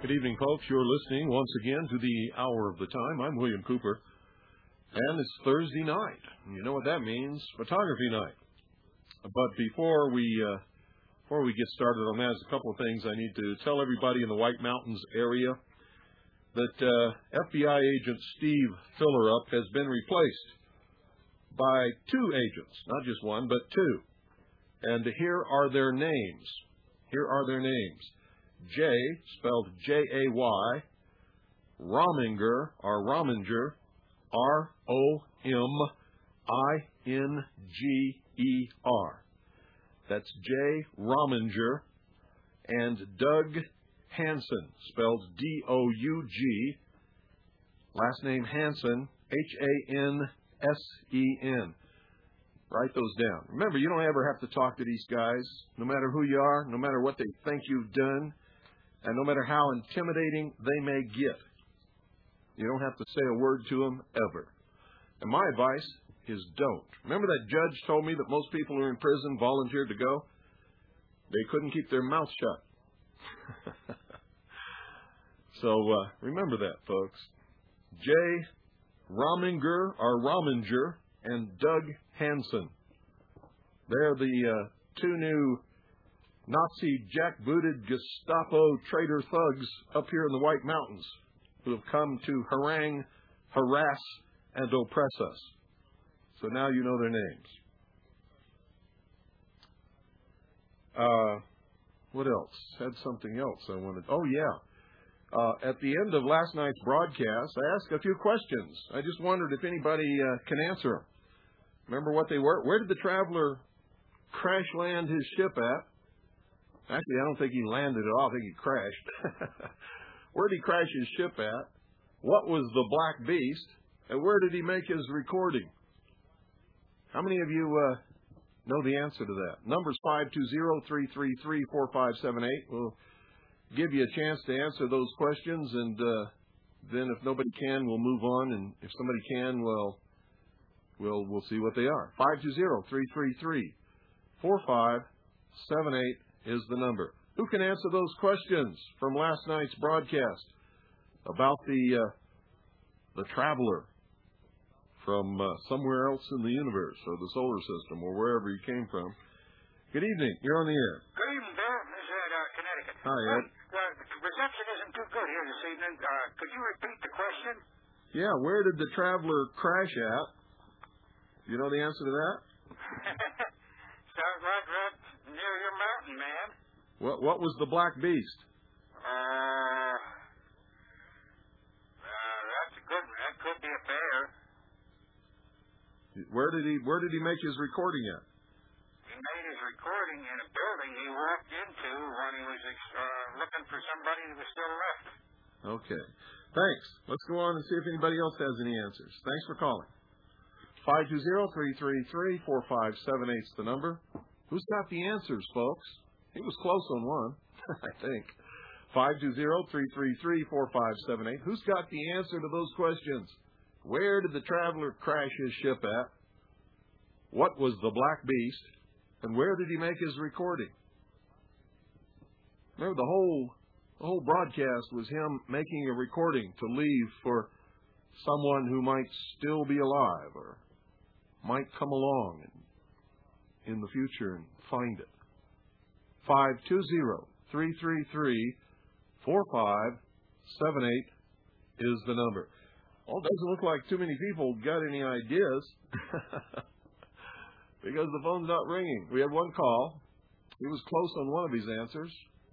Good evening, folks. You're listening once again to the Hour of the Time. I'm William Cooper, and it's Thursday night. You know what that means, photography night. But before we get started on that, there's a couple of things I need to tell everybody in the White Mountains area that FBI agent Steve Fillerup has been replaced by two agents, not just one, but two. And here are their names. Jay, spelled J-A-Y, Rominger, or Rominger, R-O-M-I-N-G-E-R. That's Jay Rominger. And Doug Hansen, spelled D-O-U-G, last name Hansen, H-A-N-S-E-N. Write those down. Remember, you don't ever have to talk to these guys, no matter who you are, no matter what they think you've done, and no matter how intimidating they may get. You don't have to say a word to them ever. And my advice is don't. Remember that judge told me that most people who are in prison volunteered to go? They couldn't keep their mouth shut. So remember that, folks. Jay Rominger, or Rominger, and Doug Hansen. They're the two new Nazi jackbooted Gestapo traitor thugs up here in the White Mountains who have come to harangue, harass, and oppress us. So now you know their names. What else? Had something else I wanted. Oh, yeah. At the end of last night's broadcast, I asked a few questions. I just wondered if anybody can answer them. Remember what they were? Where did the traveler crash land his ship at? Actually, I don't think he landed at all. I think he crashed. Where did he crash his ship at? What was the Black Beast? And where did he make his recording? How many of you know the answer to that? Numbers 520-333-4578. We'll give you a chance to answer those questions, and then if nobody can, we'll move on, and if somebody can, well, we'll see what they are. 520-333-4578 is the number. Who can answer those questions from last night's broadcast about the traveler from somewhere else in the universe or the solar system or wherever you came from? Good evening. You're on the air. Good evening, Bill. This is Ed, Connecticut. Hi, Ed. The reception isn't too good here this evening. Could you repeat the question? Yeah, where did the traveler crash at? You know the answer to that? Sounds right near your mountain, man. What was the Black Beast? That's a good one. That could be a bear. Where did he make his recording at? He made his recording in a building he walked into when he was looking for somebody that was still left. Okay. Thanks. Let's go on and see if anybody else has any answers. Thanks for calling. 520-333-4578 is the number. Who's got the answers, folks? He was close on one, I think. 520-333-4578. Who's got the answer to those questions? Where did the traveler crash his ship at? What was the Black Beast? And where did he make his recording? Remember, the whole broadcast was him making a recording to leave for someone who might still be alive or might come along in the future and find it. 520-333-4578 is the number. Well, it doesn't look like too many people got any ideas because the phone's not ringing. We had one call. He was close on one of his answers.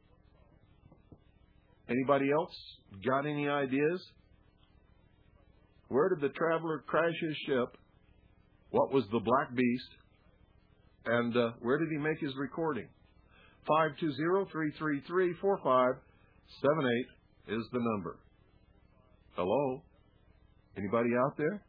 Anybody else got any ideas? Where did the traveler crash his ship? What was the Black Beast? And where did he make his recording? 520-333-4578 is the number. Hello? Anybody out there?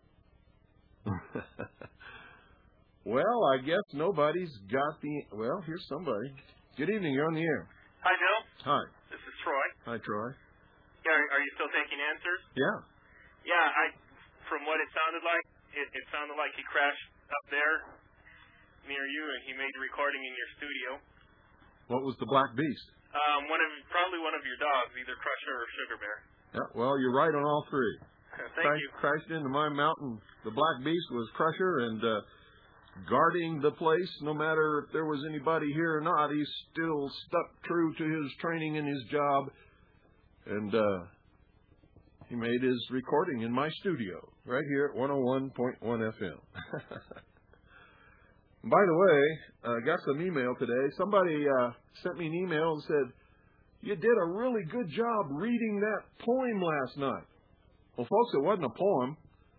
Well, I guess nobody's got the... Well, here's somebody. Good evening. You're on the air. Hi, Bill. Hi. This is Troy. Hi, Troy. Yeah, are you still taking answers? Yeah. Yeah, from what it sounded like, it sounded like he crashed up there near you, and he made a recording in your studio. What was the Black Beast? Probably one of your dogs, either Crusher or Sugar Bear. Yeah, well, you're right on all three. Thank you. Crashed into my mountain. The Black Beast was Crusher, and guarding the place, no matter if there was anybody here or not, he still stuck true to his training and his job. And he made his recording in my studio, right here at 101.1 FM. By the way, I got some email today. Somebody sent me an email and said, "You did a really good job reading that poem last night." Well, folks, it wasn't a poem.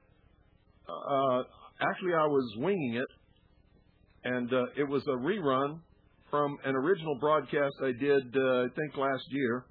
Actually, I was winging it, and it was a rerun from an original broadcast I did, I think, last year.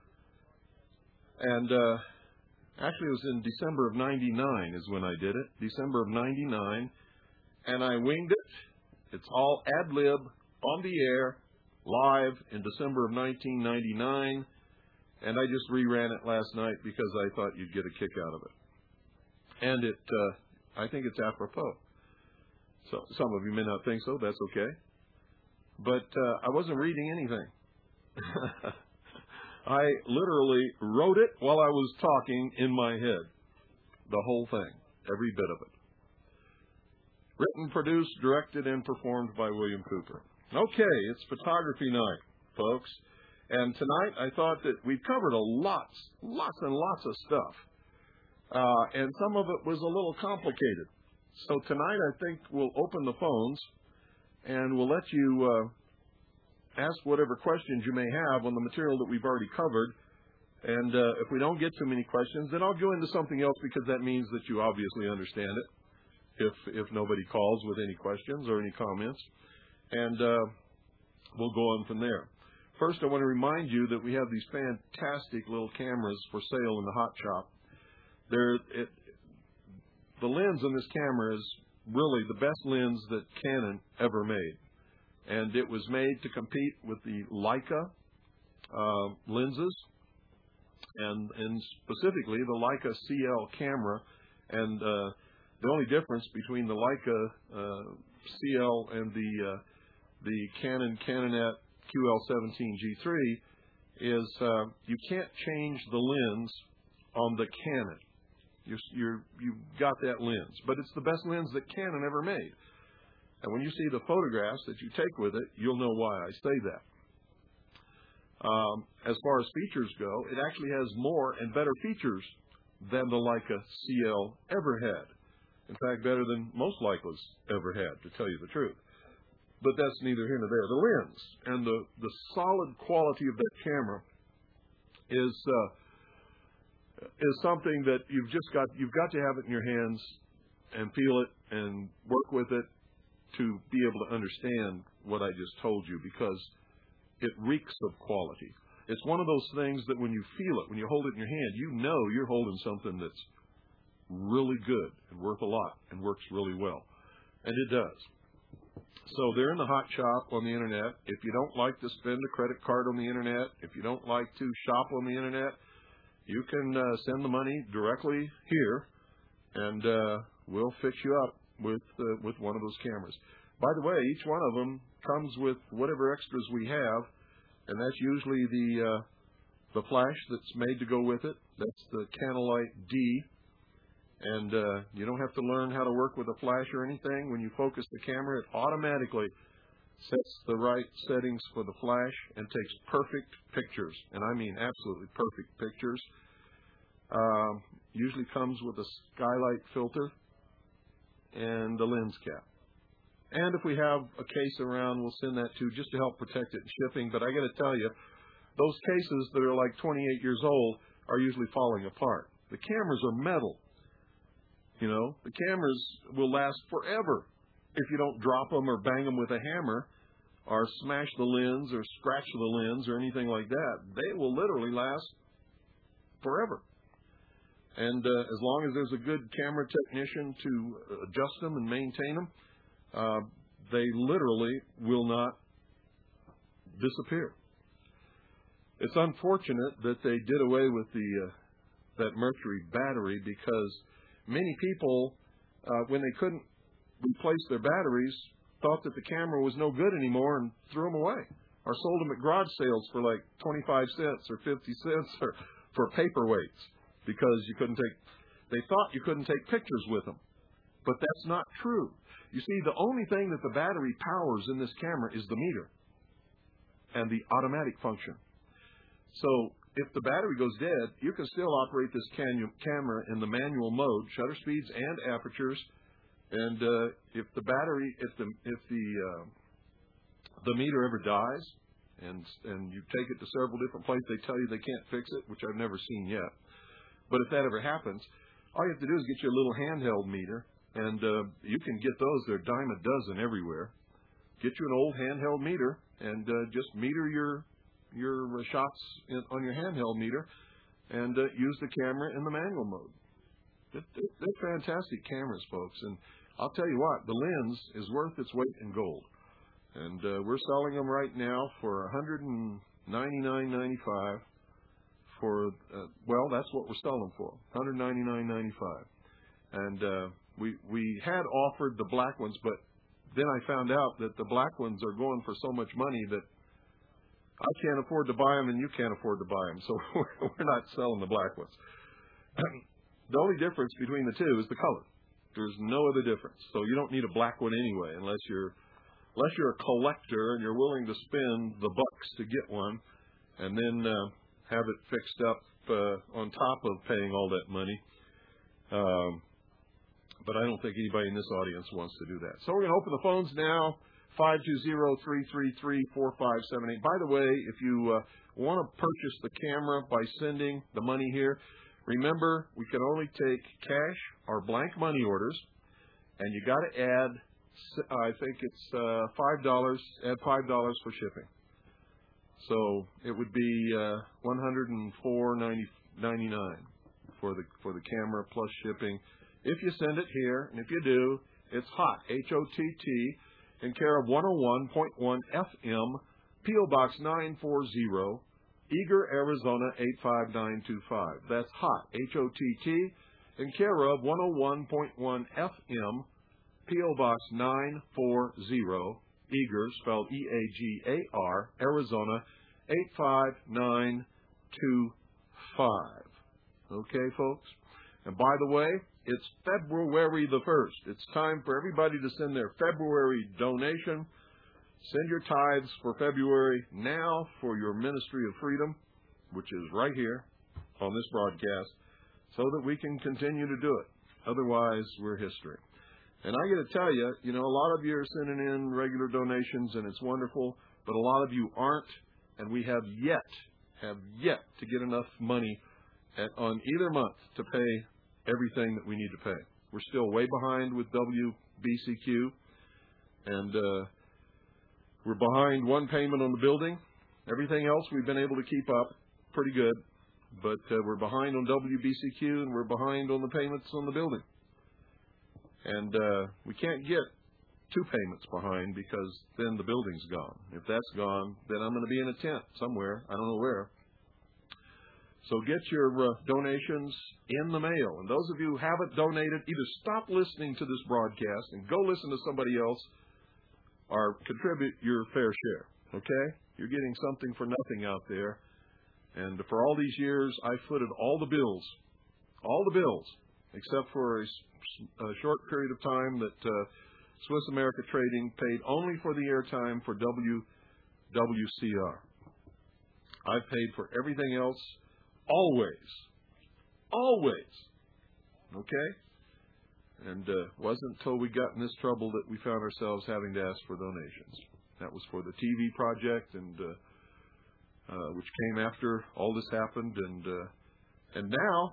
And actually, it was in December of 99 is when I did it, December of 99, and I winged it. It's all ad-lib, on the air, live in December of 1999, and I just reran it last night because I thought you'd get a kick out of it. And I think it's apropos. So some of you may not think so. That's okay. But I wasn't reading anything. I literally wrote it while I was talking in my head. The whole thing. Every bit of it. Written, produced, directed, and performed by William Cooper. Okay, it's photography night, folks. And tonight I thought that we've covered lots and lots of stuff. And some of it was a little complicated. So tonight I think we'll open the phones and we'll let you ask whatever questions you may have on the material that we've already covered. And if we don't get too many questions, then I'll go into something else because that means that you obviously understand it. If nobody calls with any questions or any comments. And we'll go on from there. First, I want to remind you that we have these fantastic little cameras for sale in the Hot Shop. The lens on this camera is really the best lens that Canon ever made. And it was made to compete with the Leica lenses, and specifically the Leica CL camera. And the only difference between the Leica CL and the Canon Canonet QL17G3 is you can't change the lens on the Canon. You've got that lens, but it's the best lens that Canon ever made. And when you see the photographs that you take with it, you'll know why I say that. As far as features go, it actually has more and better features than the Leica CL ever had. In fact, better than most Leicas ever had, to tell you the truth. But that's neither here nor there. The lens and the solid quality of that camera is something that you've got to have it in your hands and feel it and work with it to be able to understand what I just told you, because it reeks of quality. It's one of those things that when you feel it, when you hold it in your hand, you know you're holding something that's really good and worth a lot and works really well. And it does. So they're in the Hot Shop on the Internet. If you don't like to spend a credit card on the Internet, if you don't like to shop on the Internet, you can send the money directly here, and we'll fix you up with one of those cameras. By the way, each one of them comes with whatever extras we have, and that's usually the flash that's made to go with it. That's the Canalite D. And you don't have to learn how to work with a flash or anything. When you focus the camera, it automatically sets the right settings for the flash and takes perfect pictures. And I mean absolutely perfect pictures. Usually comes with a skylight filter and the lens cap. And if we have a case around, we'll send that too, just to help protect it in shipping. But I got to tell you, those cases that are like 28 years old are usually falling apart. The cameras are metal. You know, the cameras will last forever if you don't drop them or bang them with a hammer or smash the lens or scratch the lens or anything like that. They will literally last forever. And as long as there's a good camera technician to adjust them and maintain them, they literally will not disappear. It's unfortunate that they did away with that mercury battery, because many people, when they couldn't replace their batteries, thought that the camera was no good anymore and threw them away. are sold them at garage sales for like 25 cents or 50 cents or for paperweights because they thought you couldn't take pictures with them. But that's not true. You see, the only thing that the battery powers in this camera is the meter and the automatic function. So if the battery goes dead, you can still operate this camera in the manual mode, shutter speeds and apertures. And if the meter ever dies and you take it to several different places, they tell you they can't fix it, which I've never seen yet. But if that ever happens, all you have to do is get you a little handheld meter, and you can get those. They're a dime a dozen everywhere. Get you an old handheld meter and just meter your shots on your handheld meter and use the camera in the manual mode. They're fantastic cameras, folks. And I'll tell you what, the lens is worth its weight in gold. And we're selling them right now for $199.95 for, well, that's what we're selling for, $199.95. And we had offered the black ones, but then I found out that the black ones are going for so much money that I can't afford to buy them and you can't afford to buy them. So we're not selling the black ones. The only difference between the two is the color. There's no other difference. So you don't need a black one anyway, unless you're a collector and you're willing to spend the bucks to get one, and then have it fixed up on top of paying all that money. But I don't think anybody in this audience wants to do that. So we're going to open the phones now. 520-333-4578. By the way, if you want to purchase the camera by sending the money here, remember, we can only take cash or blank money orders, and you got to add, I think it's $5. Add $5 for shipping. So it would be $104.99 for the camera plus shipping. If you send it here, and if you do, it's HOTT, H-O-T-T, in care of 101.1 FM, P.O. Box 940, Eager, Arizona 85925. That's HOTT, H-O-T-T, in care of 101.1 FM, P.O. Box 940, Eager, spelled E-A-G-A-R, Arizona 85925. Okay, folks? And by the way, it's February the 1st. It's time for everybody to send their February donation. Send your tithes for February now for your Ministry of Freedom, which is right here on this broadcast, so that we can continue to do it. Otherwise, we're history. And I got to tell you, a lot of you are sending in regular donations, and it's wonderful, but a lot of you aren't, and we have yet to get enough money on either month to pay everything that we need to pay. We're still way behind with WBCQ, and we're behind one payment on the building. Everything else we've been able to keep up pretty good, but we're behind on WBCQ, and we're behind on the payments on the building. And we can't get two payments behind because then the building's gone. If that's gone, then I'm going to be in a tent somewhere. I don't know where. So get your donations in the mail. And those of you who haven't donated, either stop listening to this broadcast and go listen to somebody else, or contribute your fair share. Okay? You're getting something for nothing out there. And for all these years, I footed all the bills, except for a short period of time that Swiss America Trading paid only for the airtime for WCR. I've paid for everything else. Always. Okay? And wasn't until we got in this trouble that we found ourselves having to ask for donations. That was for the TV project, and which came after all this happened. And now,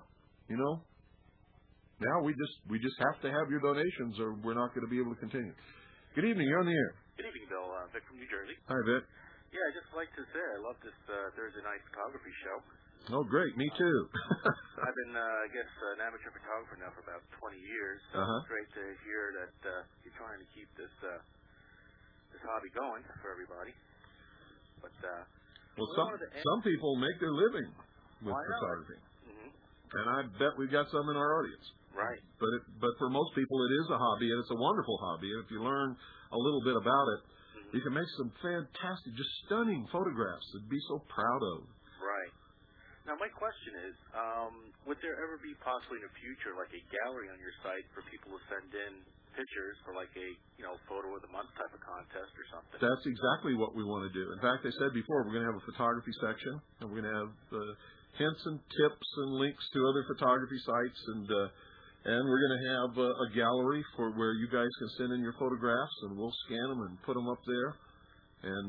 now we just have to have your donations, or we're not going to be able to continue. Good evening. You're on the air. Good evening, Bill. Vic from New Jersey. Hi, Vic. Yeah, I'd just like to say I love this Thursday night photography show. Oh, great. Me too. I've been, an amateur photographer now for about 20 years. So It's great to hear that you're trying to keep this hobby going for everybody. But well, some people make their living with photography. Mm-hmm. And I bet we've got some in our audience. Right. But for most people, it is a hobby, and it's a wonderful hobby. And if you learn a little bit about it, You can make some fantastic, just stunning photographs that be so proud of. Right. Now, my question is, would there ever be possibly in the future like a gallery on your site for people to send in pictures for like a, photo of the month type of contest or something? That's exactly what we want to do. In fact, I said before, we're going to have a photography section, and we're going to have hints and tips and links to other photography sites, and we're going to have a gallery for where you guys can send in your photographs, and we'll scan them and put them up there, and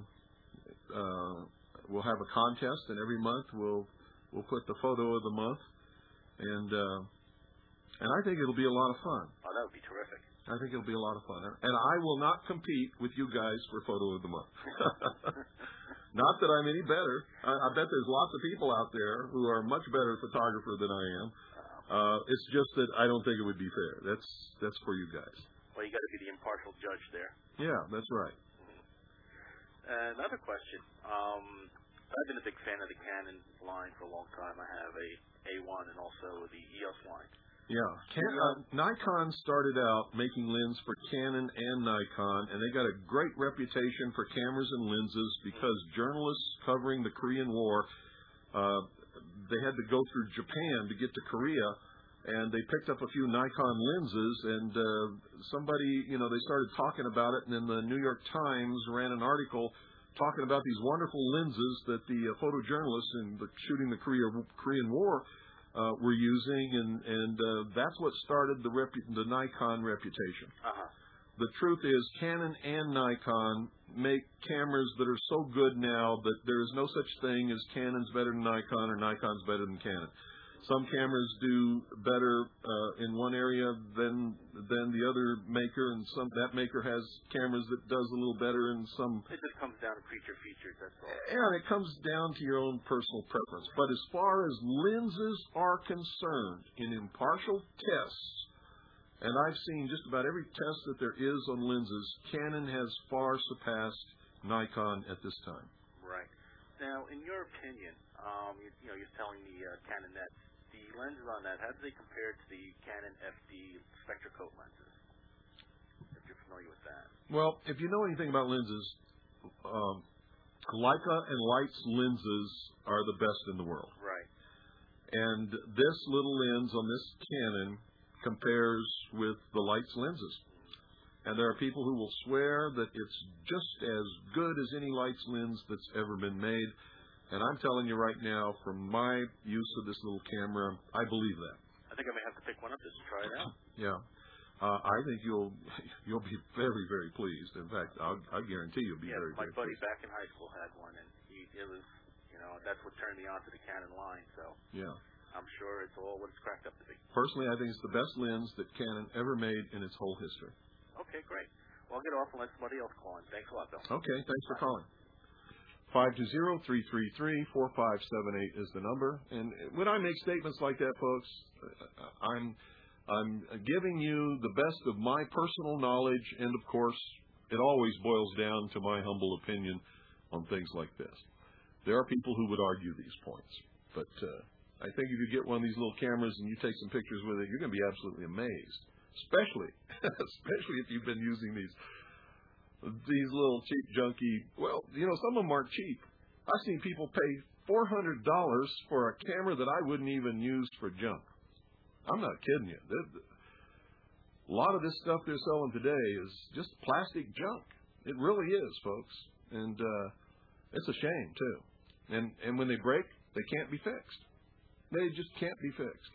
we'll have a contest, and every month we'll put the photo of the month, and I think it'll be a lot of fun. Oh, that would be terrific. I think it'll be a lot of fun, and I will not compete with you guys for photo of the month. Not that I'm any better. I bet there's lots of people out there who are much better photographer than I am. It's just that I don't think it would be fair. That's for you guys. Well, you got to be the impartial judge there. Yeah, that's right. Another question. I've been a big fan of the Canon line for a long time. I have a A1 and also the EOS line. Yeah. Nikon started out making lens for Canon and Nikon, and they got a great reputation for cameras and lenses because journalists covering the Korean War, they had to go through Japan to get to Korea, and they picked up a few Nikon lenses, and somebody, they started talking about it, and then the New York Times ran an article talking about these wonderful lenses that the photojournalists shooting the Korean War were using, and that's what started the Nikon reputation. The truth is, Canon and Nikon make cameras that are so good now that there is no such thing as Canon's better than Nikon or Nikon's better than Canon. Some cameras do better in one area than the other maker, and that maker has cameras that does a little better in some. It just comes down to creature features, that's all. Yeah, it comes down to your own personal preference. But as far as lenses are concerned, in impartial tests, and I've seen just about every test that there is on lenses, Canon has far surpassed Nikon at this time. Right. Now, in your opinion, you're telling the Canon Net, the lenses on that, how do they compare to the Canon FD Spectracote lenses, if you're familiar with that? Well, if you know anything about lenses, Leica and Leitz lenses are the best in the world. Right. And this little lens on this Canon compares with the Leitz lenses. And there are people who will swear that it's just as good as any Leitz lens that's ever been made. And I'm telling you right now, from my use of this little camera, I believe that. I think I may have to pick one up just to try it out. Yeah. I think you'll be very, very pleased. In fact, I guarantee you'll be very, very pleased. My buddy back in high school had one, and it was, that's what turned me on to the Canon line. So yeah, I'm sure it's all what it's cracked up to be. Personally, I think it's the best lens that Canon ever made in its whole history. Okay, great. Well, I'll get off and let somebody else call in. Thanks a lot, Bill. Okay, thanks for calling. 520-333-4578 is the number. And when I make statements like that, folks, I'm giving you the best of my personal knowledge, and of course, it always boils down to my humble opinion on things like this. There are people who would argue these points, but I think if you get one of these little cameras and you take some pictures with it, you're going to be absolutely amazed, especially if you've been using these little cheap junky. Well, some of them aren't cheap. I've seen people pay $400 for a camera that I wouldn't even use for junk. I'm not kidding you. A lot of this stuff they're selling today is just plastic junk. It really is, folks. And it's a shame, too. And when they break, they can't be fixed. They just can't be fixed.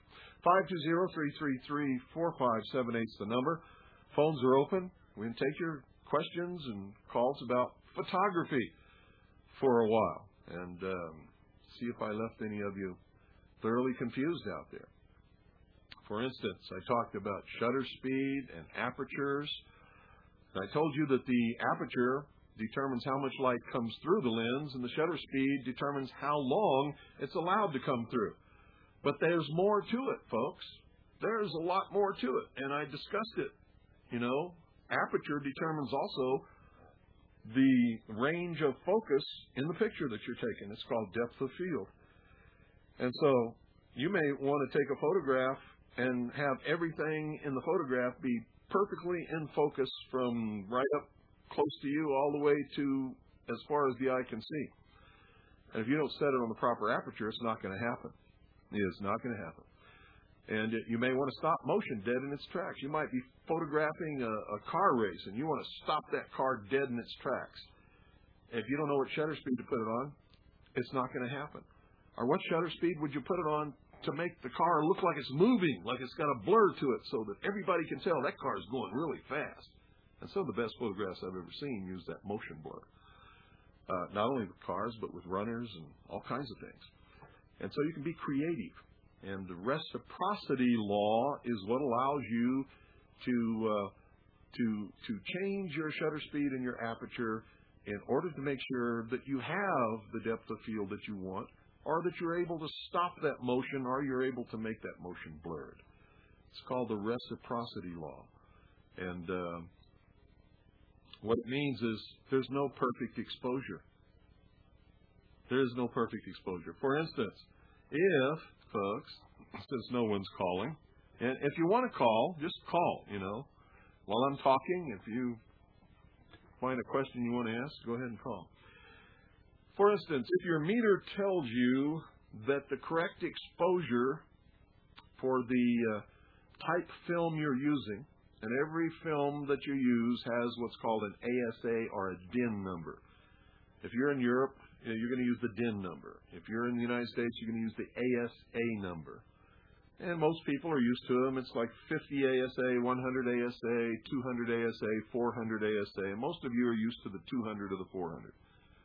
520-333-4578 is the number. Phones are open. We can take your questions and calls about photography for a while and see if I left any of you thoroughly confused out there. For instance, I talked about shutter speed and apertures. I told you that the aperture determines how much light comes through the lens, and the shutter speed determines how long it's allowed to come through. But there's more to it, folks. There's a lot more to it, and I discussed it. Aperture determines also the range of focus in the picture that you're taking. It's called depth of field. And so you may want to take a photograph and have everything in the photograph be perfectly in focus from right up close to you all the way to as far as the eye can see. And if you don't set it on the proper aperture, it's not going to happen. It is not going to happen. And you may want to stop motion dead in its tracks. You might be photographing a car race, and you want to stop that car dead in its tracks. If you don't know what shutter speed to put it on, it's not going to happen. Or what shutter speed would you put it on to make the car look like it's moving, like it's got a blur to it, so that everybody can tell that car is going really fast? And some of the best photographs I've ever seen use that motion blur. Not only with cars, but with runners and all kinds of things. And so you can be creative. And the reciprocity law is what allows you to change your shutter speed and your aperture in order to make sure that you have the depth of field that you want, or that you're able to stop that motion, or you're able to make that motion blurred. It's called the reciprocity law. And what it means is there's no perfect exposure. There is no perfect exposure. For instance, if, folks, since no one's calling, and if you want to call, just call, While I'm talking, if you find a question you want to ask, go ahead and call. For instance, if your meter tells you that the correct exposure for the type film you're using, and every film that you use has what's called an ASA or a DIN number. If you're in Europe, you're going to use the DIN number. If you're in the United States, you're going to use the ASA number. And most people are used to them. It's like 50 ASA, 100 ASA, 200 ASA, 400 ASA. And most of you are used to the 200 or the 400.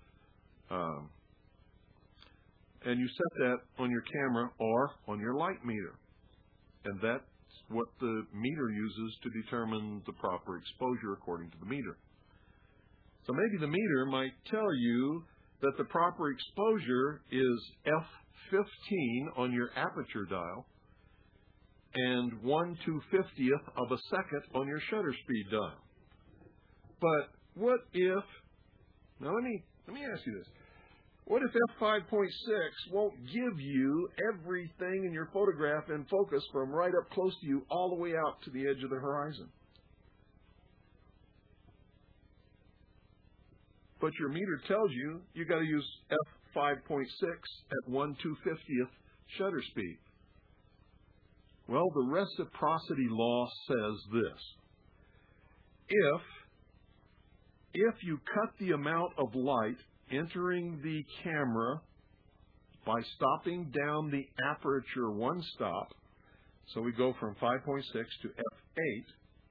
And you set that on your camera or on your light meter. And that's what the meter uses to determine the proper exposure according to the meter. So maybe the meter might tell you that the proper exposure is f15 on your aperture dial and 1/250th of a second on your shutter speed dial. But what if, now let me ask you this. What if f5.6 won't give you everything in your photograph in focus from right up close to you all the way out to the edge of the horizon? But your meter tells you you got to use f5.6 at 1/250th shutter speed. Well, the reciprocity law says this. If you cut the amount of light entering the camera by stopping down the aperture one stop, so we go from 5.6 to f8,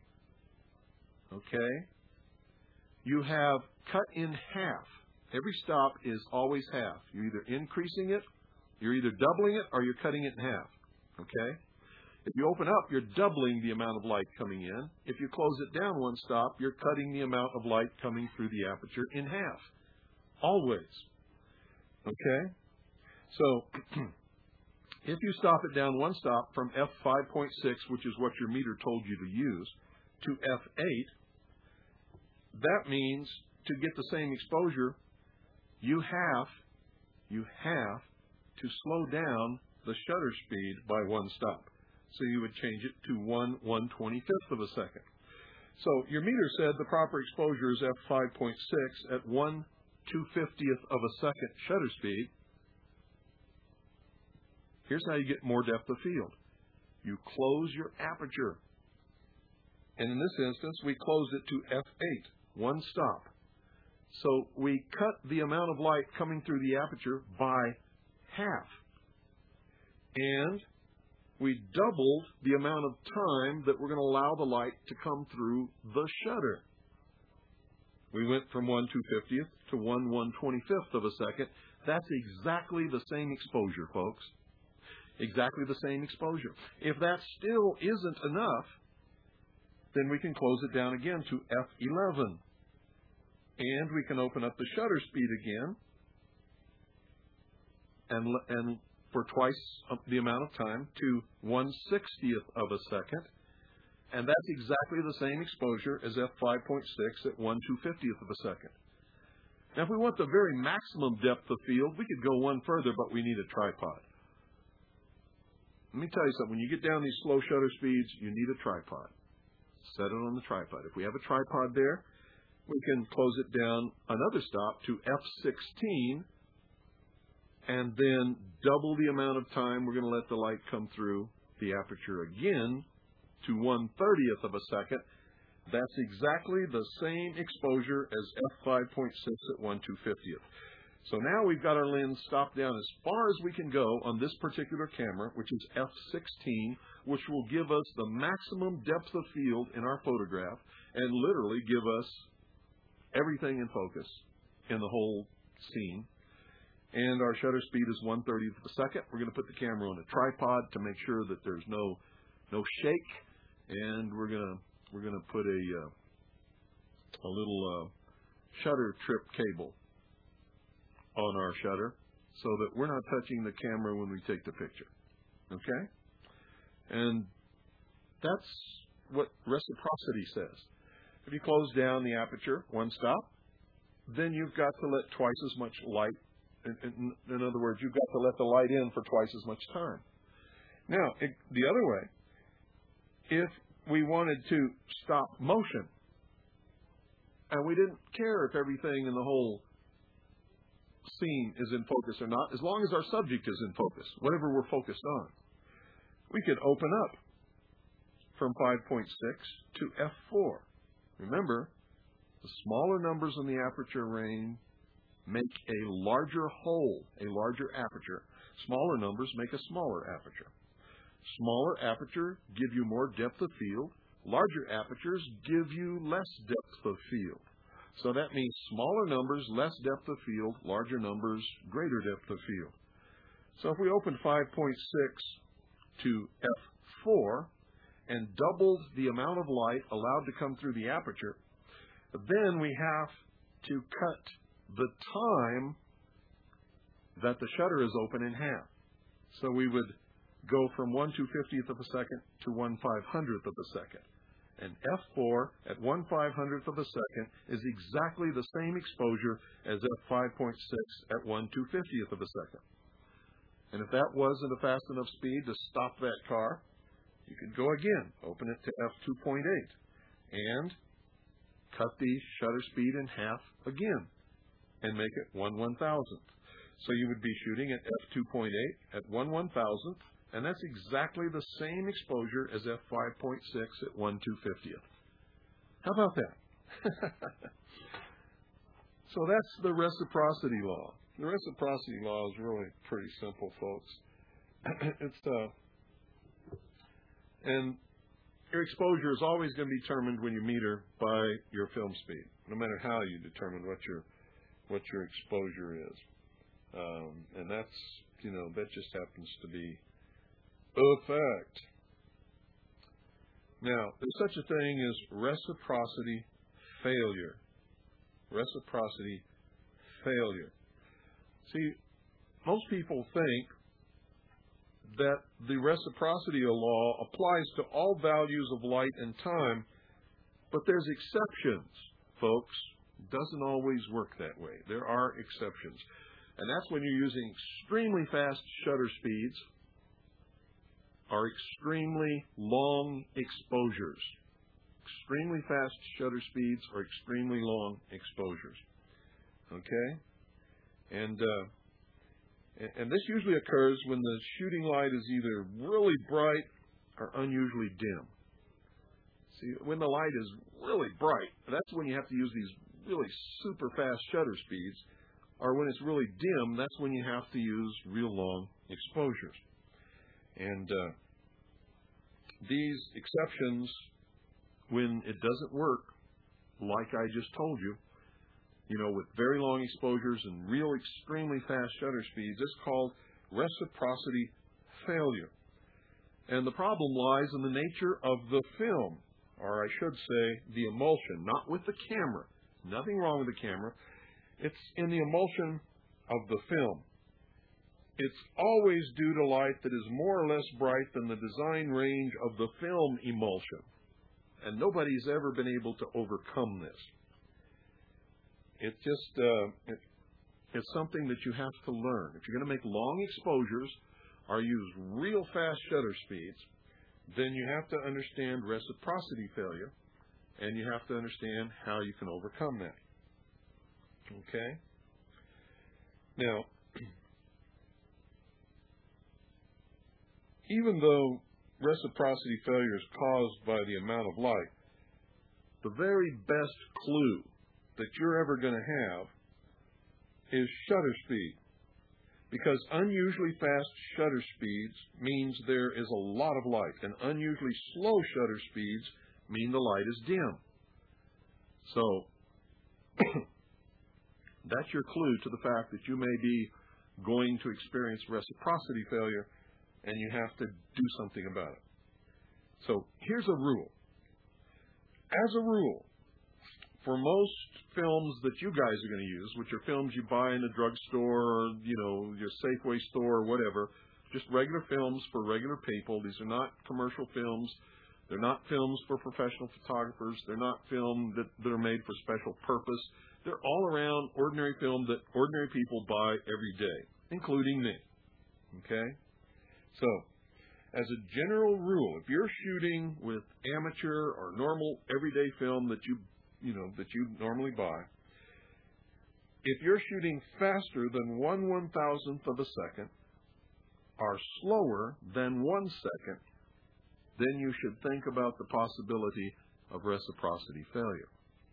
okay, you have cut in half. Every stop is always half. You're either increasing it, you're either doubling it, or you're cutting it in half, okay? If you open up, you're doubling the amount of light coming in. If you close it down one stop, you're cutting the amount of light coming through the aperture in half. Always. Okay? So, if you stop it down one stop from f5.6, which is what your meter told you to use, to f8, that means to get the same exposure, you have to slow down the shutter speed by one stop. So you would change it to 1/125th of a second. So your meter said the proper exposure is f5.6 at 1/250th of a second shutter speed. Here's how you get more depth of field. You close your aperture. And in this instance, we closed it to f8, one stop. So we cut the amount of light coming through the aperture by half. And we doubled the amount of time that we're going to allow the light to come through the shutter. We went from 1/250th to 1/125th of a second. That's exactly the same exposure, folks. Exactly the same exposure. If that still isn't enough, then we can close it down again to f11. And we can open up the shutter speed again and for twice the amount of time to 1/60th of a second. And that's exactly the same exposure as f5.6 at 1/250th of a second. Now, if we want the very maximum depth of field, we could go one further, but we need a tripod. Let me tell you something. When you get down these slow shutter speeds, you need a tripod. Set it on the tripod. If we have a tripod there, we can close it down another stop to F16, and then double the amount of time we're going to let the light come through the aperture again to 1/30th of a second. That's exactly the same exposure as f5.6 at 1/250th. So now we've got our lens stopped down as far as we can go on this particular camera, which is f16, which will give us the maximum depth of field in our photograph and literally give us everything in focus in the whole scene. And our shutter speed is 1/30th of a second. We're going to put the camera on a tripod to make sure that there's no shake, and we're going to put a little shutter trip cable on our shutter so that we're not touching the camera when we take the picture. Okay? And that's what reciprocity says. If you close down the aperture one stop, then you've got to let twice as much light. In other words, you've got to let the light in for twice as much time. Now, the other way, if we wanted to stop motion, and we didn't care if everything in the whole scene is in focus or not, as long as our subject is in focus, whatever we're focused on, we could open up from 5.6 to f4. Remember, the smaller numbers in the aperture range make a larger hole, a larger aperture. Smaller numbers make a smaller aperture. Smaller aperture give you more depth of field. Larger apertures give you less depth of field. So that means smaller numbers, less depth of field, larger numbers, greater depth of field. So if we open 5.6 to f4 and doubled the amount of light allowed to come through the aperture, then we have to cut the time that the shutter is open in half. So we would go from 1/250th of a second to 1/500th of a second. And f4 at 1/500th of a second is exactly the same exposure as f5.6 at 1/250th of a second. And if that wasn't a fast enough speed to stop that car, you could go again, open it to f2.8, and cut the shutter speed in half again and make it 1/1000th. So you would be shooting at f2.8 at 1/1000th, and that's exactly the same exposure as f5.6 at 1/250th. How about that? So that's the reciprocity law. The reciprocity law is really pretty simple, folks. And your exposure is always going to be determined when you meter by your film speed, no matter how you determine what your exposure is. And that's, that just happens to be a fact. Now, there's such a thing as reciprocity failure. Reciprocity failure. See, most people think that the reciprocity law applies to all values of light and time, but there's exceptions, folks. It doesn't always work that way. There are exceptions. And that's when you're using extremely fast shutter speeds or extremely long exposures. Extremely fast shutter speeds or extremely long exposures. Okay? And this usually occurs when the shooting light is either really bright or unusually dim. See, when the light is really bright, that's when you have to use these really super fast shutter speeds, or when it's really dim, that's when you have to use real long exposures. And these exceptions, when it doesn't work, like I just told you, with very long exposures and real extremely fast shutter speeds, it's called reciprocity failure. And the problem lies in the nature of the film, or I should say the emulsion, not with the camera. Nothing wrong with the camera. It's in the emulsion of the film. It's always due to light that is more or less bright than the design range of the film emulsion. And nobody's ever been able to overcome this. It's just, it's something that you have to learn. If you're going to make long exposures or use real fast shutter speeds, then you have to understand reciprocity failure. And you have to understand how you can overcome that. Okay? Now, even though reciprocity failure is caused by the amount of light, the very best clue that you're ever going to have is shutter speed. Because unusually fast shutter speeds means there is a lot of light, and unusually slow shutter speeds mean the light is dim. So, that's your clue to the fact that you may be going to experience reciprocity failure, and you have to do something about it. So, here's a rule. As a rule, for most films that you guys are going to use, which are films you buy in a drugstore or, your Safeway store or whatever, just regular films for regular people. These are not commercial films. They're not films for professional photographers. They're not films that are made for special purpose. They're all around ordinary film that ordinary people buy every day, including me. Okay? So, as a general rule, if you're shooting with amateur or normal everyday film that you normally buy, if you're shooting faster than 1/1000th of a second or slower than 1 second, then you should think about the possibility of reciprocity failure.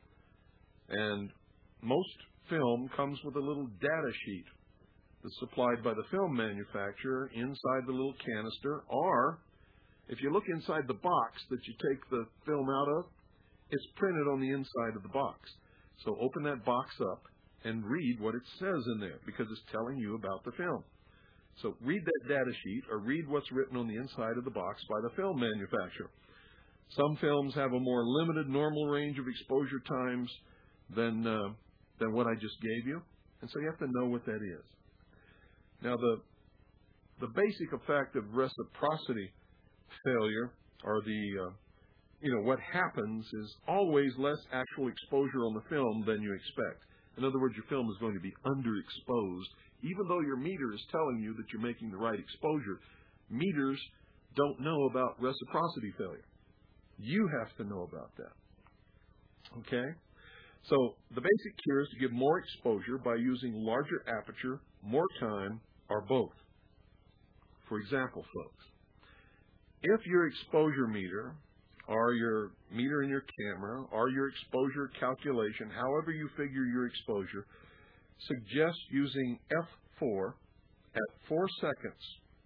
And most film comes with a little data sheet that's supplied by the film manufacturer inside the little canister, or if you look inside the box that you take the film out of, it's printed on the inside of the box. So open that box up and read what it says in there, because it's telling you about the film. So read that data sheet, or read what's written on the inside of the box by the film manufacturer. Some films have a more limited normal range of exposure times than what I just gave you, and so you have to know what that is. Now, the basic effect of reciprocity failure, or what happens is always less actual exposure on the film than you expect. In other words, your film is going to be underexposed. Even though your meter is telling you that you're making the right exposure, meters don't know about reciprocity failure. You have to know about that. Okay? So the basic cure is to give more exposure by using larger aperture, more time, or both. For example, folks, if your exposure meter, or your meter in your camera, or your exposure calculation, however you figure your exposure, suggests using f4 at 4 seconds,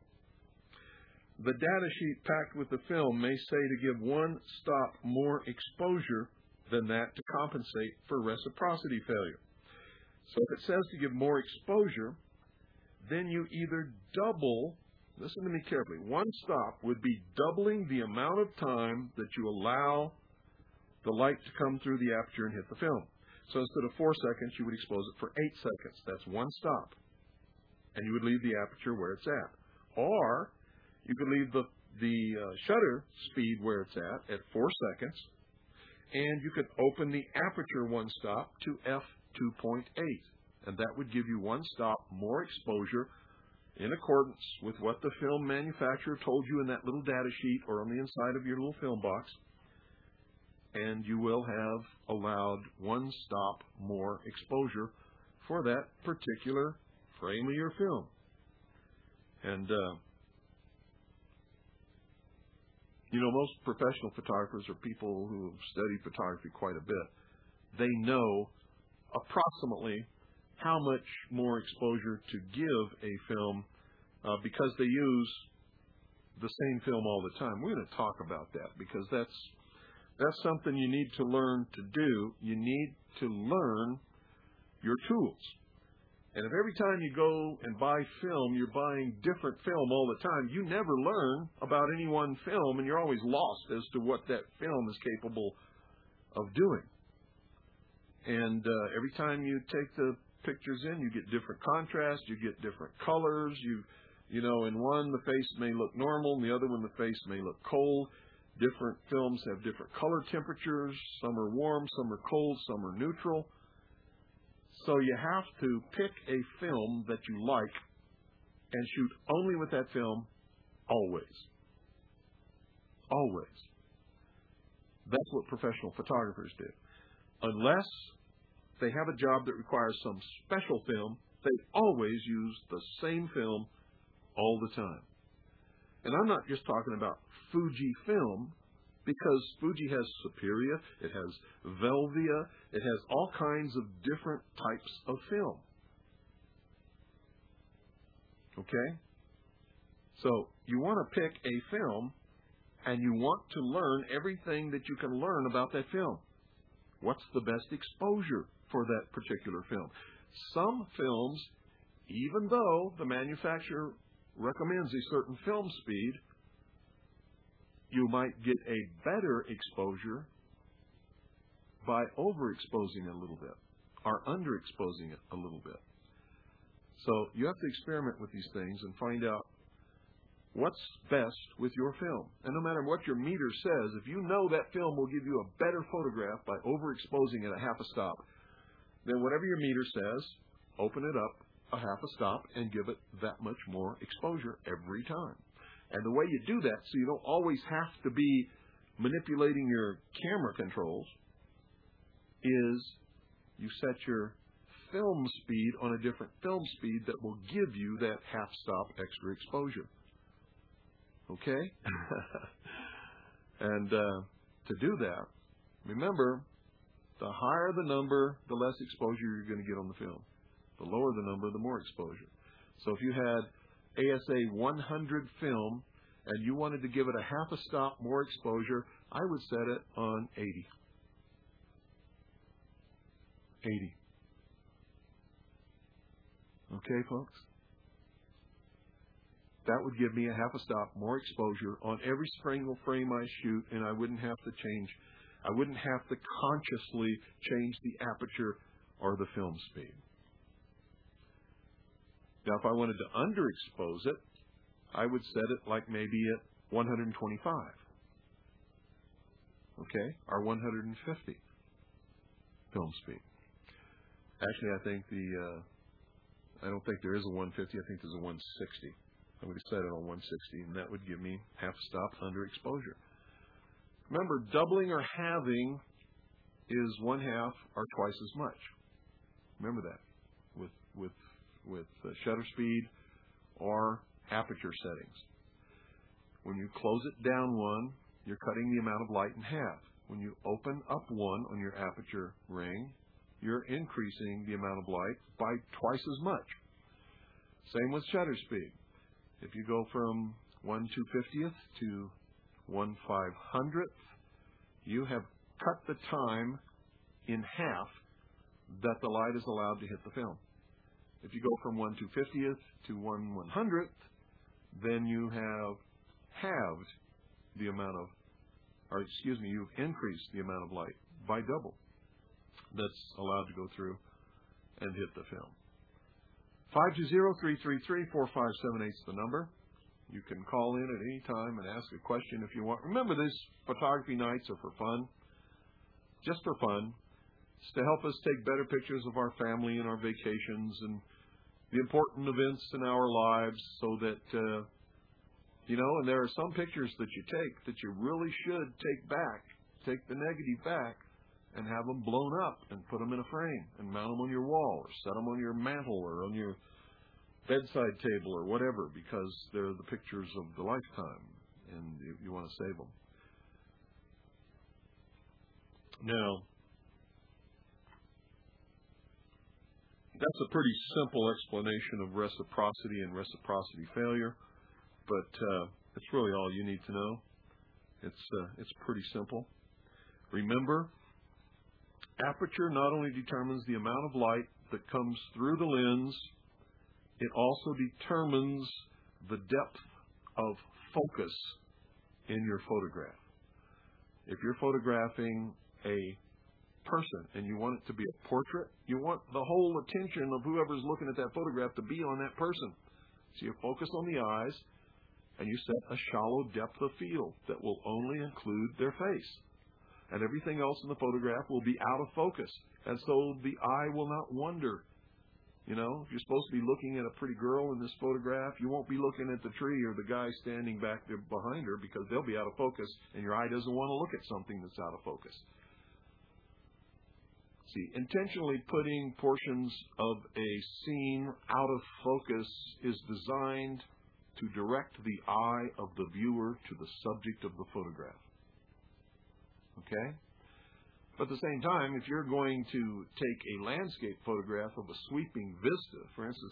the data sheet packed with the film may say to give 1 stop more exposure than that to compensate for reciprocity failure. So if it says to give more exposure, then you either double, listen to me carefully, 1 stop would be doubling the amount of time that you allow the light to come through the aperture and hit the film. So instead of 4 seconds, you would expose it for 8 seconds. That's 1 stop. And you would leave the aperture where it's at. Or you could leave the shutter speed where it's at 4 seconds, and you could open the aperture 1 stop to f2.8. And that would give you 1 stop more exposure in accordance with what the film manufacturer told you in that little data sheet or on the inside of your little film box. And you will have allowed 1 stop more exposure for that particular frame of your film. And, most professional photographers are people who have studied photography quite a bit. They know approximately how much more exposure to give a film because they use the same film all the time. We're going to talk about that because that's something you need to learn to do. You need to learn your tools. And if every time you go and buy film, you're buying different film all the time, you never learn about any one film, and you're always lost as to what that film is capable of doing. And every time you take the pictures in, you get different contrast, you get different colors. In one, the face may look normal, in the other one, the face may look cold. Different films have different color temperatures. Some are warm, some are cold, some are neutral. So you have to pick a film that you like and shoot only with that film always. Always. That's what professional photographers do. Unless they have a job that requires some special film, they always use the same film all the time. And I'm not just talking about Fuji film, because Fuji has Superia, it has Velvia, it has all kinds of different types of film. Okay? So you want to pick a film, and you want to learn everything that you can learn about that film. What's the best exposure for that particular film? Some films, even though the manufacturer recommends a certain film speed, you might get a better exposure by overexposing it a little bit or underexposing it a little bit. So you have to experiment with these things and find out what's best with your film. And no matter what your meter says, if you know that film will give you a better photograph by overexposing it a half a stop, then whatever your meter says, open it up a half a stop and give it that much more exposure every time. And the way you do that, so you don't always have to be manipulating your camera controls, is you set your film speed on a different film speed that will give you that half stop extra exposure. Okay? And to do that, remember, the higher the number, the less exposure you're going to get on the film. The lower the number, the more exposure. So if you had ASA 100 film and you wanted to give it a half a stop more exposure, I would set it on 80. 80. Okay, folks? That would give me a half a stop more exposure on every single frame I shoot, and I wouldn't have to consciously change the aperture or the film speed. Now, if I wanted to underexpose it, I would set it like maybe at 125, okay, or 150 film speed. Actually, I don't think there is a 150. I think there's a 160. I would set it on 160, and that would give me half a stop underexposure. Remember, doubling or halving is one half or twice as much. Remember that with shutter speed or aperture settings. When you close it down one, you're cutting the amount of light in half. When you open up one on your aperture ring, you're increasing the amount of light by twice as much. Same with shutter speed. If you go from 1/250th to 1/500th, you have cut the time in half that the light is allowed to hit the film. If you go from 1/250th to 1/100th, then you have halved the amount of, you've increased the amount of light by double that's allowed to go through and hit the film. 520-333-4578 is the number. You can call in at any time and ask a question if you want. Remember, these photography nights are for fun, just for fun. It's to help us take better pictures of our family and our vacations and the important events in our lives so that, and there are some pictures that you take that you really should take the negative back and have them blown up and put them in a frame and mount them on your wall or set them on your mantle or on your bedside table or whatever, because they're the pictures of the lifetime and you want to save them. Now, that's a pretty simple explanation of reciprocity and reciprocity failure, but it's really all you need to know. It's pretty simple. Remember, aperture not only determines the amount of light that comes through the lens, it also determines the depth of focus in your photograph. If you're photographing a person and you want it to be a portrait, you want the whole attention of whoever's looking at that photograph to be on that person. So you focus on the eyes and you set a shallow depth of field that will only include their face. And everything else in the photograph will be out of focus. And so the eye will not wander You know, if you're supposed to be looking at a pretty girl in this photograph, you won't be looking at the tree or the guy standing back there behind her because they'll be out of focus, and your eye doesn't want to look at something that's out of focus. See, intentionally putting portions of a scene out of focus is designed to direct the eye of the viewer to the subject of the photograph. Okay? But at the same time, if you're going to take a landscape photograph of a sweeping vista, for instance,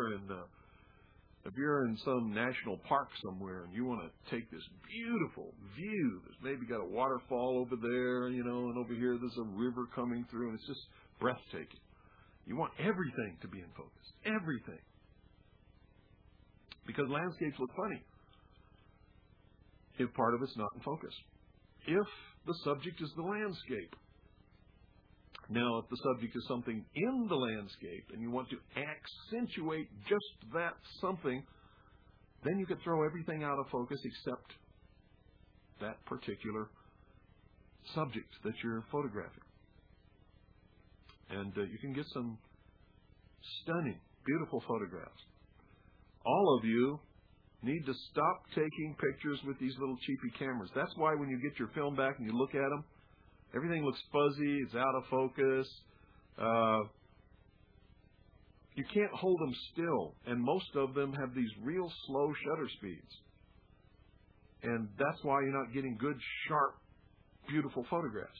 if you're in some national park somewhere and you want to take this beautiful view that's maybe got a waterfall over there, you know, and over here there's a river coming through, and it's just breathtaking. You want everything to be in focus. Everything. Because landscapes look funny if part of it's not in focus. If the subject is the landscape. Now, if the subject is something in the landscape and you want to accentuate just that something, then you could throw everything out of focus except that particular subject that you're photographing. And you can get some stunning, beautiful photographs. All of you need to stop taking pictures with these little cheapy cameras. That's why when you get your film back and you look at them, everything looks fuzzy, it's out of focus. You can't hold them still, and most of them have these real slow shutter speeds. And that's why you're not getting good, sharp, beautiful photographs.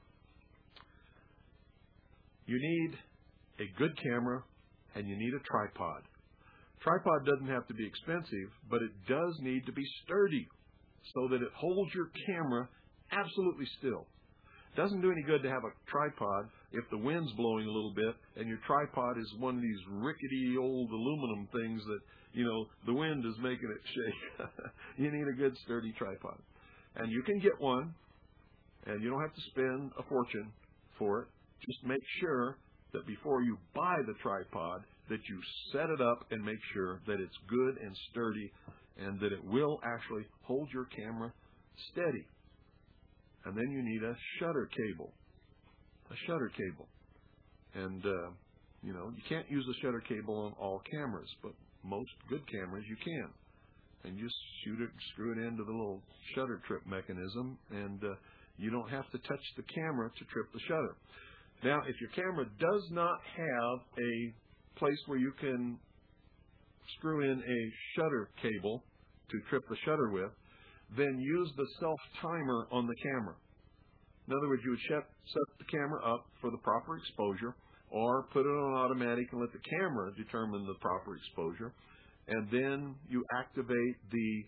You need a good camera, and you need a tripod. Tripod doesn't have to be expensive, but it does need to be sturdy so that it holds your camera absolutely still. It doesn't do any good to have a tripod if the wind's blowing a little bit and your tripod is one of these rickety old aluminum things that, you know, the wind is making it shake. You need a good sturdy tripod. And you can get one, and you don't have to spend a fortune for it. Just make sure that before you buy the tripod that you set it up and make sure that it's good and sturdy and that it will actually hold your camera steady. And then you need a shutter cable. A shutter cable. And, you know, you can't use a shutter cable on all cameras, but most good cameras you can. And you just shoot it and screw it into the little shutter trip mechanism, and you don't have to touch the camera to trip the shutter. Now, if your camera does not have a place where you can screw in a shutter cable to trip the shutter with, then use the self-timer on the camera. In other words, you would set the camera up for the proper exposure, or put it on automatic and let the camera determine the proper exposure, and then you activate the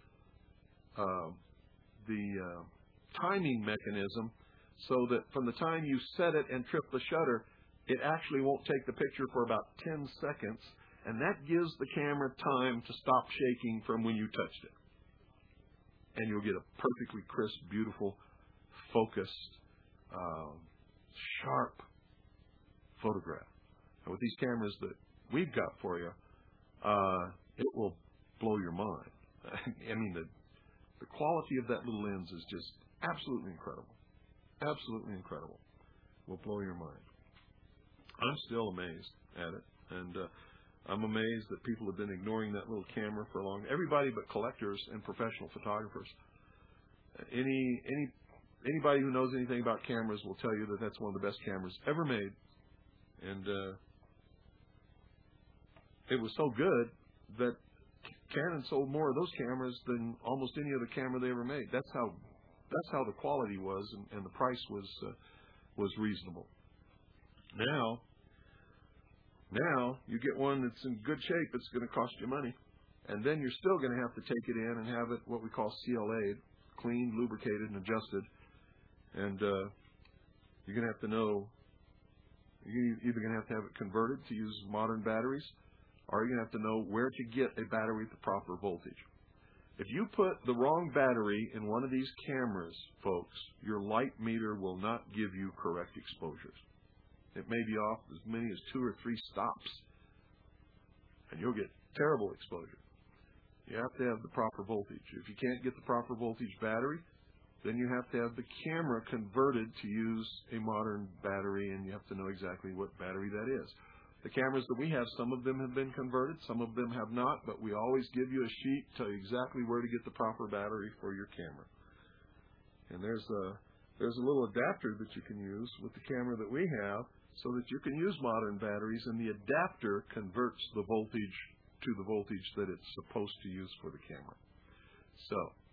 timing mechanism so that from the time you set it and trip the shutter, it actually won't take the picture for about 10 seconds, and that gives the camera time to stop shaking from when you touched it. And you'll get a perfectly crisp, beautiful, focused, sharp photograph. And with these cameras that we've got for you, it will blow your mind. I mean, the quality of that little lens is just absolutely incredible. Absolutely incredible. Will blow your mind. I'm still amazed at it, and I'm amazed that people have been ignoring that little camera for a long time. Everybody but collectors and professional photographers. Anybody who knows anything about cameras will tell you that that's one of the best cameras ever made, and it was so good that Canon sold more of those cameras than almost any other camera they ever made. That's how the quality was, and the price was reasonable. Now you get one that's in good shape. It's going to cost you money, and then you're still going to have to take it in and have it what we call CLA'd, cleaned, lubricated, and adjusted. And you're going to have to know. You're either going to have it converted to use modern batteries, or you're going to have to know where to get a battery at the proper voltage. If you put the wrong battery in one of these cameras, folks, your light meter will not give you correct exposures. It may be off as many as 2 or 3 stops, and you'll get terrible exposure. You have to have the proper voltage. If you can't get the proper voltage battery, then you have to have the camera converted to use a modern battery, and you have to know exactly what battery that is. The cameras that we have, some of them have been converted, some of them have not, but we always give you a sheet, tell you exactly where to get the proper battery for your camera. And there's a little adapter that you can use with the camera that we have so that you can use modern batteries, and the adapter converts the voltage to the voltage that it's supposed to use for the camera. So,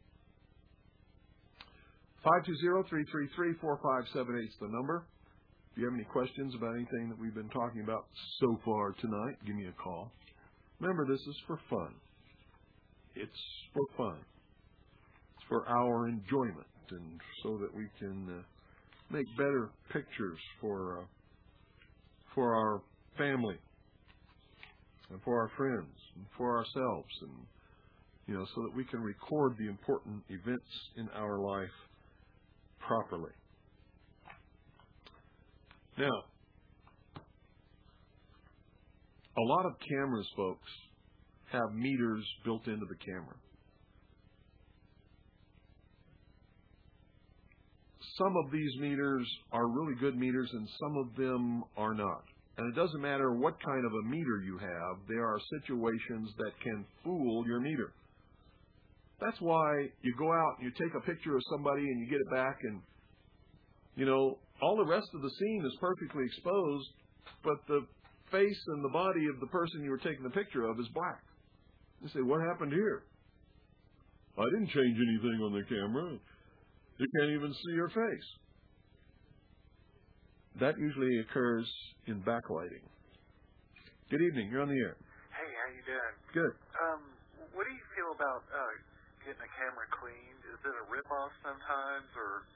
520-333-4578 is the number. If you have any questions about anything that we've been talking about so far tonight, give me a call. Remember, this is for fun. It's for fun. It's for our enjoyment, and so that we can make better pictures for our family and for our friends and for ourselves, and so that we can record the important events in our life properly. Now, a lot of cameras, folks, have meters built into the camera. Some of these meters are really good meters and some of them are not. And it doesn't matter what kind of a meter you have, there are situations that can fool your meter. That's why you go out and you take a picture of somebody and you get it back, and all the rest of the scene is perfectly exposed, but the face and the body of the person you were taking the picture of is black. You say, what happened here? I didn't change anything on the camera. You can't even see your face. That usually occurs in backlighting. Good evening. You're on the air. Hey, how you doing? Good. What do you feel about getting a camera cleaned? Is it a rip-off sometimes, or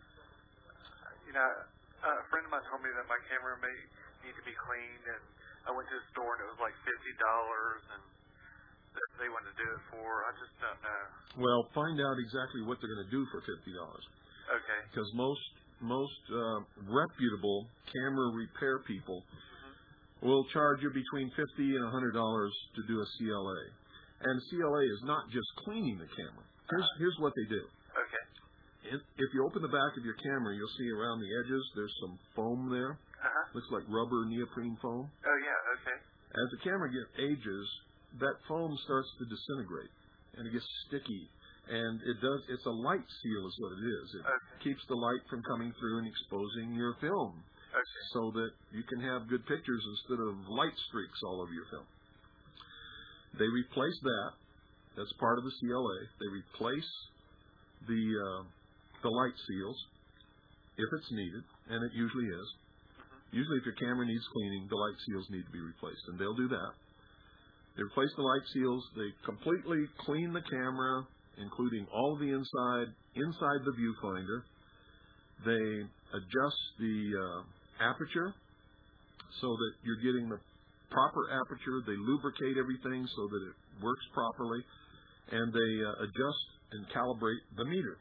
a friend of mine told me that my camera may need to be cleaned, and I went to a store and it was like $50, and that they wanted to do it for. I just don't know. Well, find out exactly what they're going to do for $50. Okay. Because most reputable camera repair people will charge you between $50 and $100 to do a CLA. And CLA is not just cleaning the camera. Here's what they do. Okay. If you open the back of your camera, you'll see around the edges there's some foam there. Looks like rubber neoprene foam. Oh, yeah, okay. As the camera ages, that foam starts to disintegrate, and it gets sticky. And it's a light seal is what it is. It keeps the light from coming through and exposing your film, so that you can have good pictures instead of light streaks all over your film. They replace that. That's part of the CLA. They replace the light seals if it's needed, and it usually is. Usually if your camera needs cleaning, the light seals need to be replaced, and they'll do that. They replace the light seals. They completely clean the camera, including all of the inside the viewfinder. They adjust the aperture so that you're getting the proper aperture. They lubricate everything so that it works properly, and they adjust and calibrate the meter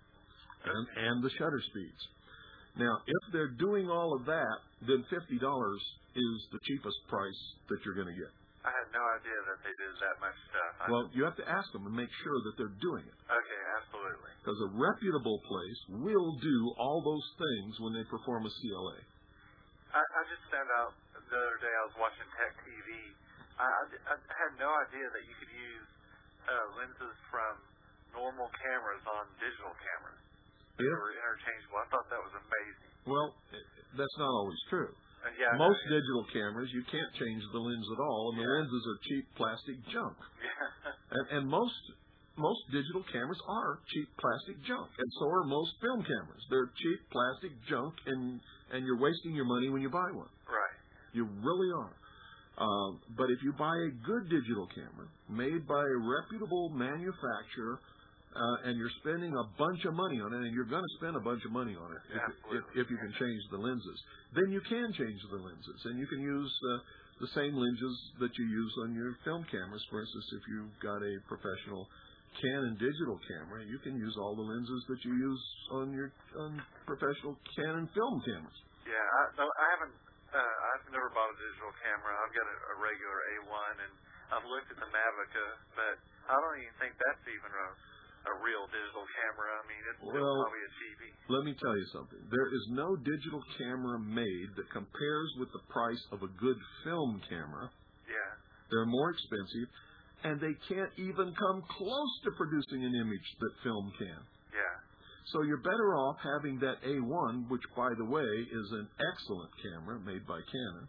and the shutter speeds. Now, if they're doing all of that, then $50 is the cheapest price that you're going to get. I had no idea that they did that much stuff. Well, you have to ask them and make sure that they're doing it. Okay, absolutely. Because a reputable place will do all those things when they perform a CLA. I just found out the other day I was watching Tech TV. I had no idea that you could use lenses from normal cameras on digital cameras. They were interchangeable. I thought that was amazing. Well, that's not always true. Yeah, most digital cameras, you can't change the lens at all, and the lenses are cheap plastic junk. Yeah. And most digital cameras are cheap plastic junk, and so are most film cameras. They're cheap plastic junk, and you're wasting your money when you buy one. Right. You really are. But if you buy a good digital camera made by a reputable manufacturer, and you're spending a bunch of money on it, and you're going to spend a bunch of money on it if you can change the lenses, then you can change the lenses, and you can use the same lenses that you use on your film cameras. For instance, if you've got a professional Canon digital camera, you can use all the lenses that you use on your professional Canon film cameras. Yeah, I've never bought a digital camera. I've got a regular A1, and I've looked at the Mavica, but I don't even think that's even a real digital camera. I mean, it's still probably a TV. Let me tell you something. There is no digital camera made that compares with the price of a good film camera. Yeah. They're more expensive, and they can't even come close to producing an image that film can. Yeah. So you're better off having that A1, which, by the way, is an excellent camera made by Canon.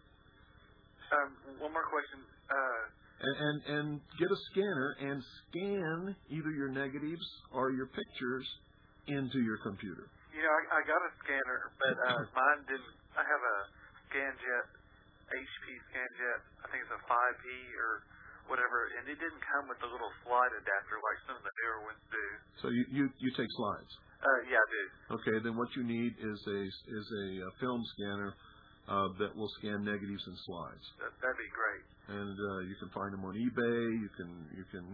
One more question. And get a scanner and scan either your negatives or your pictures into your computer. You know, I got a scanner, but mine didn't. I have a ScanJet, HP ScanJet. I think it's a 5E or whatever, and it didn't come with the little slide adapter like some of the newer ones do. So you take slides. Yeah, I do. Okay, then what you need is a film scanner that will scan negatives and slides. That'd be great. And you can find them on eBay. You can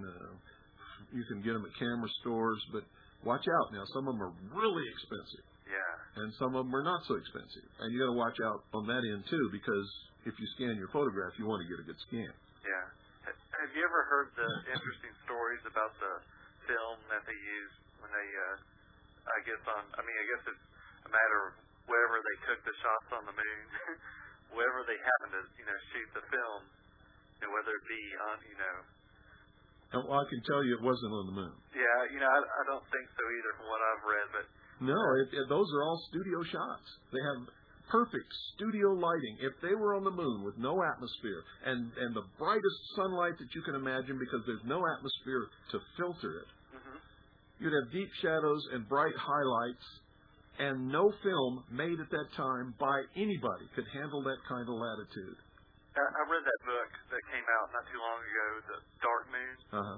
get them at camera stores, but watch out now. Some of them are really expensive. Yeah. And some of them are not so expensive. And you got to watch out on that end too, because if you scan your photograph, you want to get a good scan. Yeah. Have you ever heard the interesting stories about the film that they use when they, I guess it's a matter of wherever they took the shots on the moon, wherever they happened to, shoot the film, whether it be on, Well, I can tell you it wasn't on the moon. Yeah, I don't think so either from what I've read, but... No, those are all studio shots. They have perfect studio lighting. If they were on the moon with no atmosphere and the brightest sunlight that you can imagine because there's no atmosphere to filter it, you'd have deep shadows and bright highlights, and no film made at that time by anybody could handle that kind of latitude. I read that book that came out not too long ago, The Dark Moon.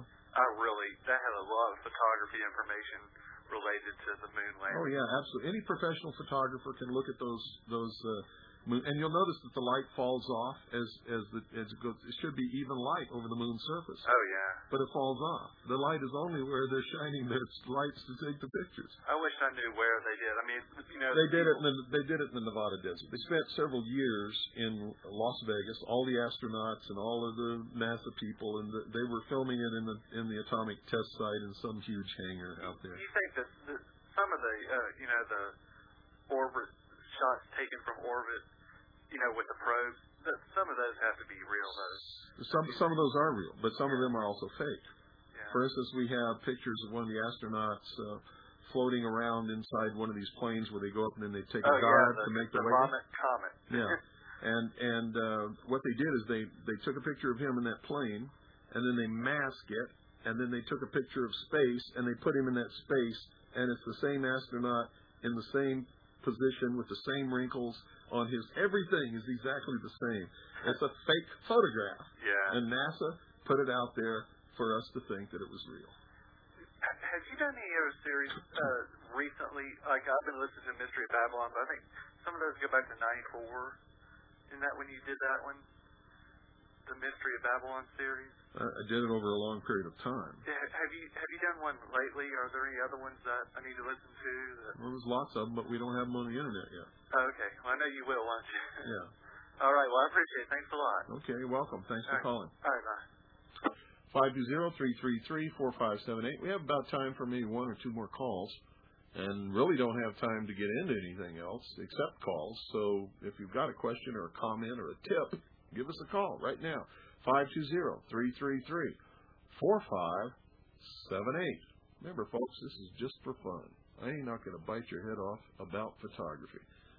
That had a lot of photography information related to the moon landing. Oh yeah, absolutely. Any professional photographer can look at those moon, and you'll notice that the light falls off as it goes. It should be even light over the moon's surface. Oh yeah. But it falls off. The light is only where they're shining their lights to take the pictures. I wish I knew where they did. I mean, they did it in the Nevada desert. They spent several years in Las Vegas. All the astronauts and all of the NASA people, and they were filming it in the atomic test site in some huge hangar out there. You think that some of the the orbit shots taken from orbit, with the probe, some of those have to be real, though. Some of those are real, but some of them are also fake. Yeah. For instance, we have pictures of one of the astronauts floating around inside one of these planes where they go up and then they take a dive to make their way up. Comet. Yeah. And what they did is they took a picture of him in that plane, and then they mask it, and then they took a picture of space, and they put him in that space, and it's the same astronaut in the same position with the same wrinkles on his. Everything is exactly the same. It's a fake photograph. Yeah. And NASA put it out there for us to think that it was real. Have you done any other series recently? Like, I've been listening to Mystery of Babylon, but I think some of those go back to '94. Isn't that when you did that one? The Mystery of Babylon series? I did it over a long period of time. Yeah, have you done one lately? Are there any other ones that I need to listen to? Well, there's lots of them, but we don't have them on the internet yet. Oh, okay. Well, I know you will, won't you? Yeah. All right. Well, I appreciate it. Thanks a lot. Okay, welcome. Thanks for calling. All right, bye. 520-333-4578. We have about time for maybe one or two more calls, and really don't have time to get into anything else except calls. So if you've got a question or a comment or a tip, give us a call right now. 520-333-4578. Remember, folks, this is just for fun. I ain't not going to bite your head off about photography.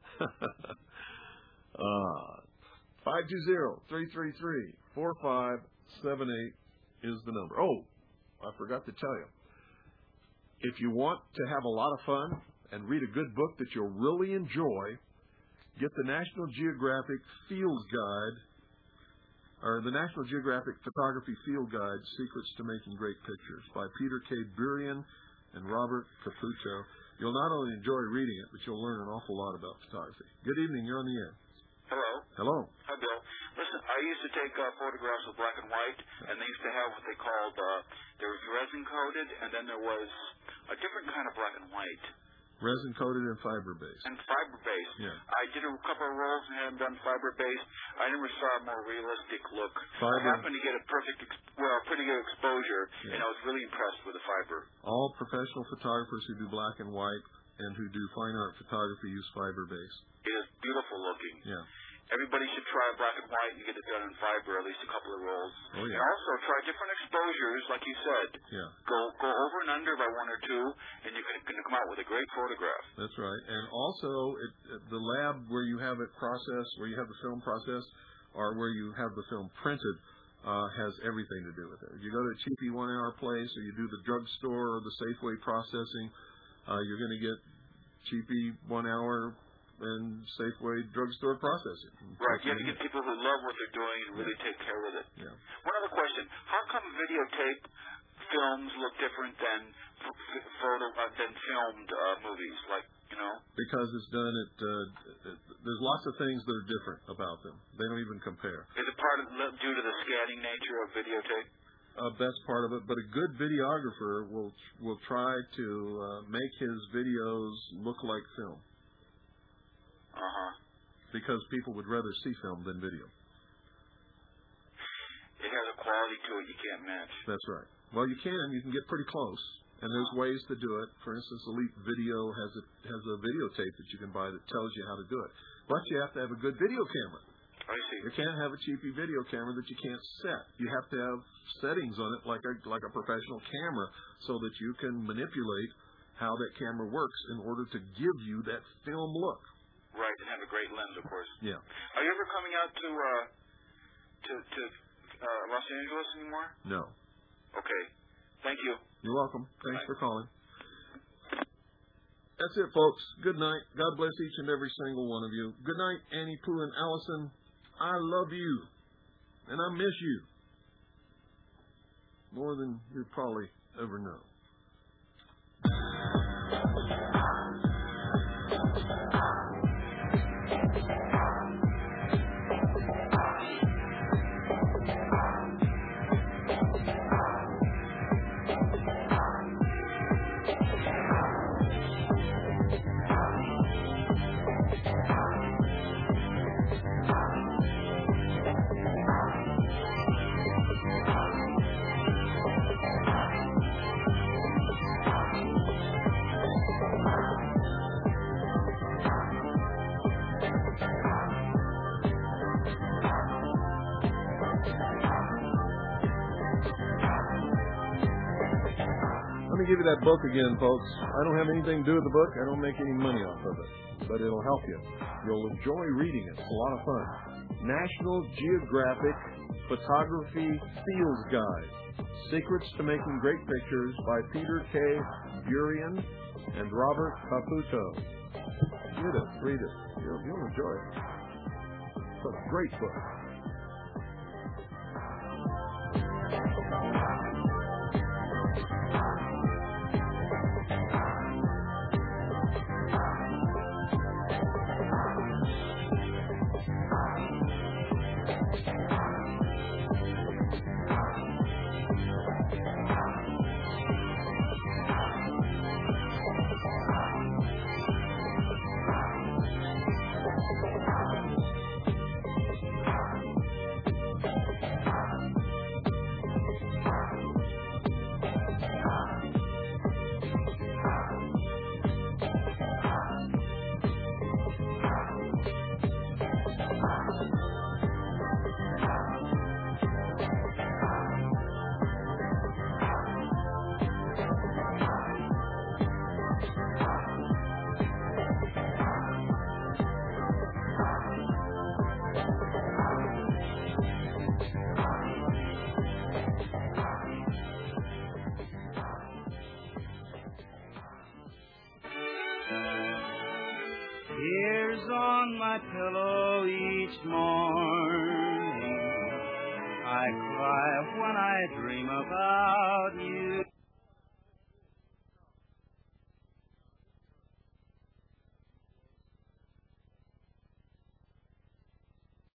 520-333-4578 is the number. Oh, I forgot to tell you. If you want to have a lot of fun and read a good book that you'll really enjoy, get the National Geographic Field Guide, or the National Geographic Photography Field Guide, Secrets to Making Great Pictures, by Peter K. Burian and Robert Caputo. You'll not only enjoy reading it, but you'll learn an awful lot about photography. Good evening. You're on the air. Hello. Hello. Hi, Bill. Listen, I used to take photographs of black and white, and they used to have what they called, there was resin-coated, and then there was a different kind of black and white. Resin-coated and fiber-based. And fiber-based. Yeah. I did a couple of rolls and had them done fiber-based. I never saw a more realistic look. Fiber. I happened to get a pretty good exposure, and I was really impressed with the fiber. All professional photographers who do black and white and who do fine art photography use fiber-based. It is beautiful looking. Yeah. Everybody should try black and white and get it done in fiber, at least a couple of rolls. Oh, yeah. And also try different exposures, like you said. Yeah. Go over and under by one or two, and you're going to come out with a great photograph. That's right. And also, the lab where you have it processed, where you have the film processed, or where you have the film printed, has everything to do with it. If you go to a cheapy 1 hour place, or you do the drugstore or the Safeway processing, you're going to get cheapy 1 hour and Safeway drugstore processing. Right. You have to get people who love what they're doing and really take care of it. Yeah. One other question: how come videotape films look different than filmed movies? Like, you know? Because it's done at. There's lots of things that are different about them. They don't even compare. Is it part of due to the scanning nature of videotape? That's part of it. But a good videographer will try to make his videos look like film. Because people would rather see film than video. It has a quality to it you can't match. That's right. Well, you can. You can get pretty close. And there's ways to do it. For instance, Elite Video has a videotape that you can buy that tells you how to do it. But you have to have a good video camera. I see. You can't have a cheapy video camera that you can't set. You have to have settings on it like a professional camera so that you can manipulate how that camera works in order to give you that film look. Right, and have a great lens, of course. Yeah. Are you ever coming out to Los Angeles anymore? No. Okay. Thank you. You're welcome. Thanks Bye. for calling. That's it, folks. Good night. God bless each and every single one of you. Good night, Annie, Pooh, and Allison. I love you, and I miss you more than you probably ever know. Let me give you that book again, folks. I don't have anything to do with the book. I don't make any money off of it. But it'll help you. You'll enjoy reading it. It's a lot of fun. National Geographic Photography Field Guide. Secrets to Making Great Pictures by Peter K. Burian and Robert Caputo. Get it. Read it. You'll enjoy it. It's a great book. Tears on my pillow each morning, I cry when I dream about you.